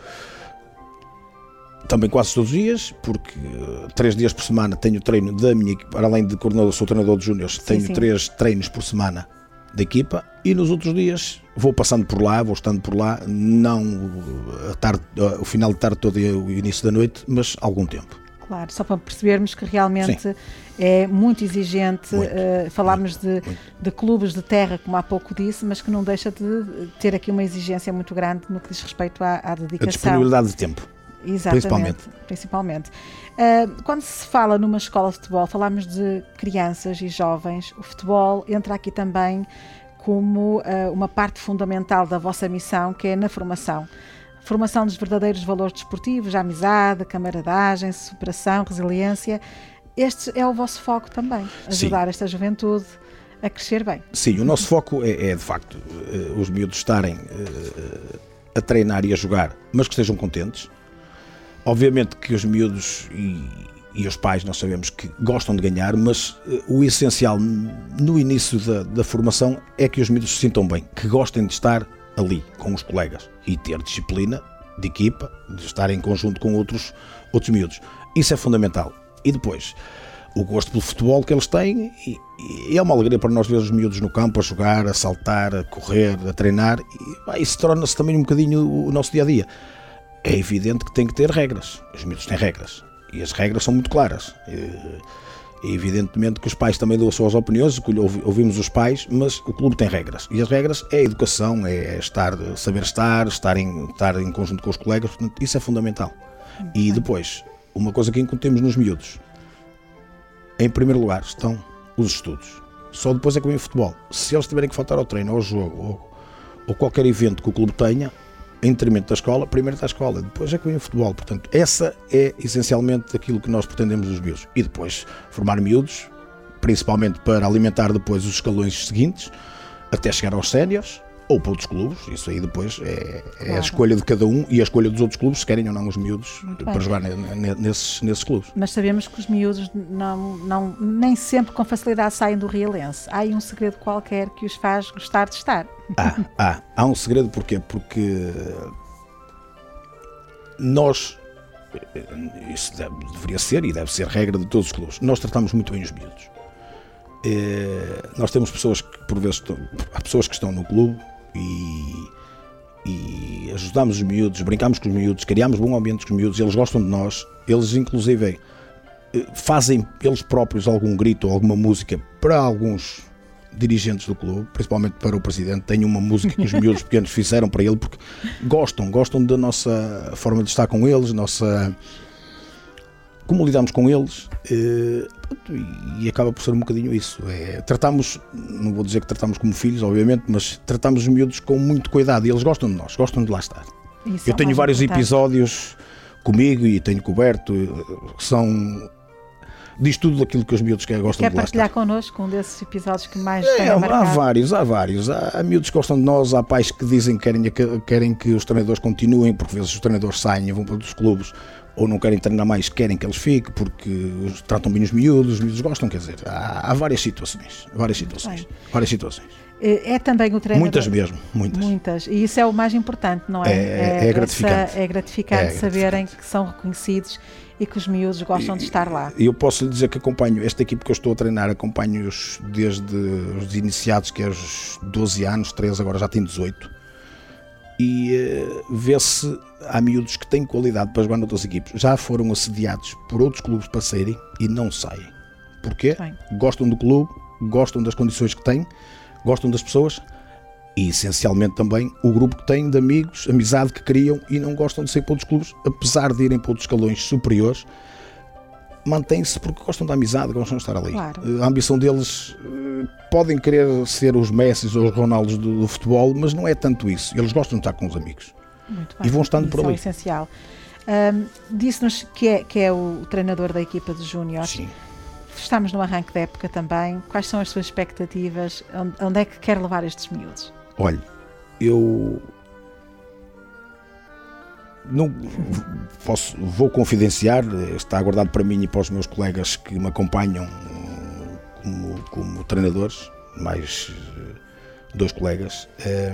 também quase todos os dias, porque três dias por semana tenho treino da minha equipa, para além de coordenador, sou treinador de júniores, tenho sim. três treinos por semana da equipa, e nos outros dias vou passando por lá, vou estando por lá, não a tarde, o final de tarde todo e o início da noite, mas algum tempo. Claro, só para percebermos que realmente sim. é muito exigente muito, uh, falarmos muito, de, muito. de clubes de terra, como há pouco disse, mas que não deixa de ter aqui uma exigência muito grande no que diz respeito à, à dedicação. A disponibilidade de tempo. Exatamente, principalmente. principalmente. Uh, quando se fala numa escola de futebol, falamos de crianças e jovens, o futebol entra aqui também como uh, uma parte fundamental da vossa missão, que é na formação. Formação dos verdadeiros valores desportivos, a amizade, a camaradagem, superação, resiliência. Este é o vosso foco também, ajudar Sim. esta juventude a crescer bem. Sim, o nosso foco é, é de facto, uh, os miúdos estarem uh, a treinar e a jogar, mas que estejam contentes. Obviamente que os miúdos e, e os pais, nós sabemos que gostam de ganhar, mas uh, o essencial no início da, da formação é que os miúdos se sintam bem, que gostem de estar ali com os colegas e ter disciplina de equipa, de estar em conjunto com outros, outros miúdos. Isso é fundamental. E depois, o gosto pelo futebol que eles têm, e, e é uma alegria para nós ver os miúdos no campo a jogar, a saltar, a correr, a treinar, e bah, isso torna-se também um bocadinho o nosso dia-a-dia. É evidente que tem que ter regras. Os miúdos têm regras. E as regras são muito claras. É evidentemente que os pais também dão as suas opiniões, ouvimos os pais, mas o clube tem regras. E as regras é a educação, é estar, saber estar, estar em, estar em conjunto com os colegas, portanto, isso é fundamental. E depois, uma coisa que incutimos nos miúdos, em primeiro lugar, estão os estudos. Só depois é que vem o futebol. Se eles tiverem que faltar ao treino, ao jogo, ou, ou qualquer evento que o clube tenha, em detrimento da escola, primeiro está a escola, depois é que vem o futebol. Portanto, essa é essencialmente aquilo que nós pretendemos dos miúdos. E depois, formar miúdos, principalmente para alimentar depois os escalões seguintes, até chegar aos séniores, ou para outros clubes. Isso aí depois é, é claro. A escolha de cada um e a escolha dos outros clubes, se querem ou não os miúdos muito para bem. Jogar nesses, nesses clubes. Mas sabemos que os miúdos não, não, nem sempre com facilidade saem do Realense. Há aí um segredo qualquer que os faz gostar de estar. Há, há, há um segredo, porquê? Porque nós, isso deve, deveria ser e deve ser regra de todos os clubes, nós tratamos muito bem os miúdos. É, nós temos pessoas que por vezes há pessoas que estão no clube e, e ajudamos os miúdos, brincamos com os miúdos, criamos bom ambiente com os miúdos, eles gostam de nós, eles inclusive fazem eles próprios algum grito ou alguma música para alguns dirigentes do clube, principalmente para o presidente. Tem uma música que os miúdos pequenos fizeram para ele porque gostam, gostam da nossa forma de estar com eles, nossa como lidamos com eles, e, e acaba por ser um bocadinho isso. É, tratamos, não vou dizer que tratamos como filhos, obviamente, mas tratamos os miúdos com muito cuidado e eles gostam de nós, gostam de lá estar. Isso Eu tenho vários importante. episódios comigo e tenho coberto, que são diz tudo aquilo que os miúdos que gostam Quer de lá partilhar estar. Connosco um desses episódios que mais é, tenham marcado? Há vários, há vários. Há, há miúdos que gostam de nós, há pais que dizem que querem, que querem que os treinadores continuem, porque às vezes os treinadores saem e vão para outros clubes, ou não querem treinar mais, querem que eles fiquem, porque os, tratam bem os miúdos, os miúdos gostam, quer dizer, há, há várias situações, várias situações, várias situações. É também o treinador. Muitas mesmo, muitas. Muitas. E isso é o mais importante, não é? É, é, é gratificante. Essa, é gratificante é saberem gratificante. que são reconhecidos e que os miúdos gostam e, de estar lá. E eu posso lhe dizer que acompanho esta equipe que eu estou a treinar, acompanho-os desde os iniciados, que é aos doze anos, treze, agora já tem dezoito. E uh, vê-se, há miúdos que têm qualidade para jogar noutras equipes. Já foram assediados por outros clubes para saírem e não saem. Porquê? Bem. Gostam do clube, gostam das condições que têm, gostam das pessoas e essencialmente também o grupo que têm de amigos, amizade que criam e não gostam de sair para outros clubes, apesar de irem para outros escalões superiores, mantêm-se porque gostam da amizade, gostam de estar ali. Claro. A ambição deles, podem querer ser os Messi ou os Ronaldos do, do futebol, mas não é tanto isso. Eles gostam de estar com os amigos. Muito bem. E vão estando por ali. Isso é essencial. Um, disse-nos que é, que é o treinador da equipa de júniores. Sim. Estamos no arranque da época também. Quais são as suas expectativas? Onde, onde é que quer levar estes miúdos? Olha, eu não posso, vou confidenciar, está guardado para mim e para os meus colegas que me acompanham como, como treinadores, mais dois colegas.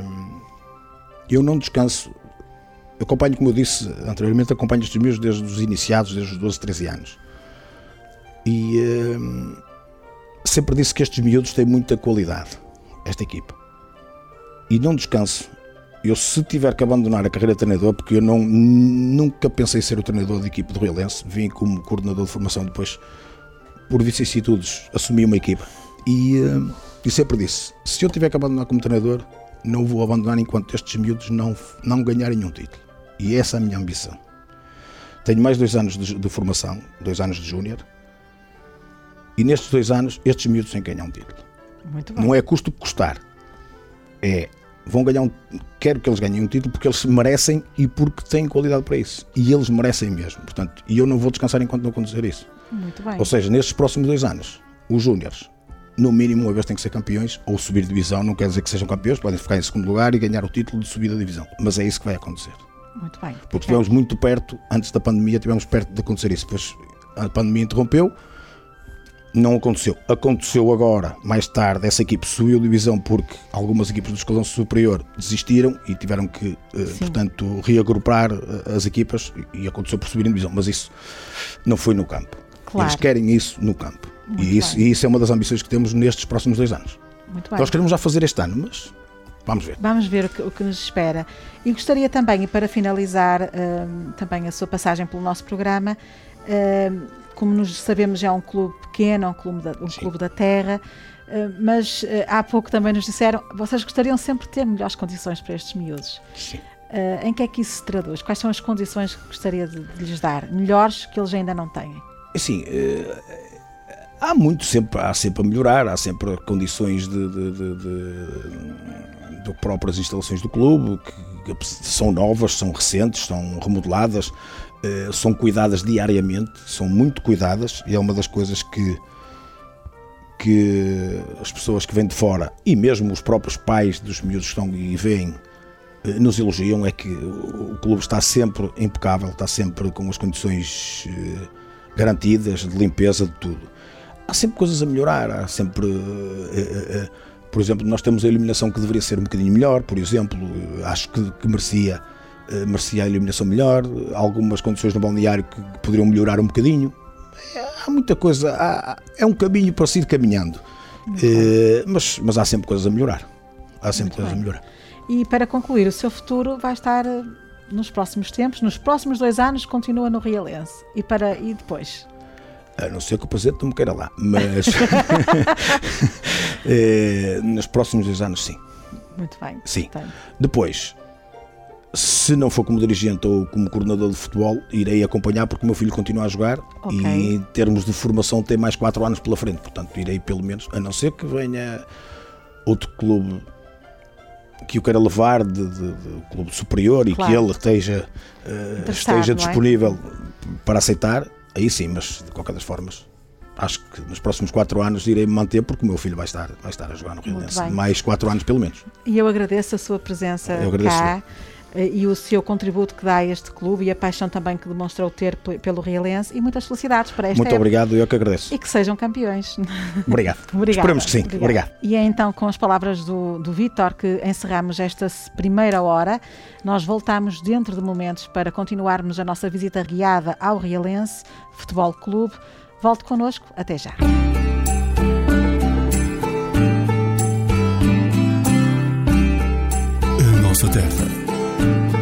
Eu não descanso. Eu acompanho, como eu disse anteriormente, acompanho estes meus desde os iniciados, desde os doze, treze anos. E sempre disse que estes miúdos têm muita qualidade, esta equipa. E não descanso. Eu, se tiver que abandonar a carreira de treinador, porque eu não, nunca pensei ser o treinador de equipe do Realense, vim como coordenador de formação, depois, por vicissitudes, assumi uma equipa. E, e sempre disse, se eu tiver que abandonar como treinador, não vou abandonar enquanto estes miúdos não, não ganharem um título. E essa é a minha ambição. Tenho mais dois anos de, de formação, dois anos de júnior, e nestes dois anos, estes miúdos têm que ganhar um título. Muito bem. Não é custo que custar, é... Vão ganhar um, quero que eles ganhem um título porque eles merecem e porque têm qualidade para isso. E eles merecem mesmo. Portanto, e eu não vou descansar enquanto não acontecer isso. Muito bem. Ou seja, nestes próximos dois anos, os júniores, no mínimo uma vez têm que ser campeões ou subir de divisão. Não quer dizer que sejam campeões, podem ficar em segundo lugar e ganhar o título de subida de divisão. Mas é isso que vai acontecer. Muito bem. Porque estivemos muito perto, antes da pandemia, estivemos perto de acontecer isso. Depois a pandemia interrompeu. Não aconteceu. Aconteceu agora, mais tarde, essa equipe subiu de divisão porque algumas equipes do escalão superior desistiram e tiveram que, eh, portanto, reagrupar as equipas e aconteceu por subir em divisão. Mas isso não foi no campo. Claro. Eles querem isso no campo. Muito E isso, e isso é uma das ambições que temos nestes próximos dois anos. Muito bem. Nós queremos já fazer este ano, mas vamos ver. Vamos ver o que, o que nos espera. E gostaria também, e para finalizar uh, também a sua passagem pelo nosso programa, uh, como nos sabemos, é um clube pequeno, um clube da, um clube da terra, mas há pouco também nos disseram, vocês gostariam sempre de ter melhores condições para estes miúdos. Sim. Em que é que isso se traduz? Quais são as condições que gostaria de, de lhes dar? Melhores que eles ainda não têm? Assim, há muito, sempre, há sempre a melhorar, há sempre condições de, de, de, de, de próprias instalações do clube, que, que são novas, são recentes, são remodeladas, Uh, são cuidadas diariamente, são muito cuidadas, e é uma das coisas que, que as pessoas que vêm de fora e mesmo os próprios pais dos miúdos que estão e veem uh, nos elogiam, é que o, o clube está sempre impecável, está sempre com as condições uh, garantidas de limpeza, de tudo. Há sempre coisas a melhorar, há sempre uh, uh, uh, por exemplo, nós temos a iluminação que deveria ser um bocadinho melhor, por exemplo, uh, acho que, que merecia merecia a iluminação melhor, algumas condições no balneário que poderiam melhorar um bocadinho. Há muita coisa, há, é um caminho para se ir caminhando, eh, mas, mas há sempre coisas a melhorar. Há sempre Muito coisas bem. a melhorar. E para concluir, o seu futuro vai estar nos próximos tempos, nos próximos dois anos, continua no Realense. E, para, e depois? A não ser que o presidente não me queira lá, mas eh, nos próximos dois anos, sim. Muito bem. Sim. Portanto. Depois, se não for como dirigente ou como coordenador de futebol, irei acompanhar porque o meu filho continua a jogar. Okay. E em termos de formação tem mais quatro anos pela frente, portanto irei pelo menos, a não ser que venha outro clube que o queira levar de, de, de clube superior e claro. Que ele esteja, uh, esteja disponível é? Para aceitar, aí sim, mas de qualquer das formas acho que nos próximos quatro anos irei me manter porque o meu filho vai estar, vai estar a jogar no Realense mais quatro anos pelo menos. E eu agradeço a sua presença cá e o seu contributo que dá a este clube e a paixão também que demonstrou ter pelo Realense, e muitas felicidades para esta Muito época. Obrigado, eu que agradeço. E que sejam campeões. Obrigado. Esperamos que sim. Obrigado. Obrigado. E é então com as palavras do, do Vítor que encerramos esta primeira hora. Nós voltamos dentro de momentos para continuarmos a nossa visita guiada ao Realense Futebol Clube. Volte connosco, até já. A nossa terra.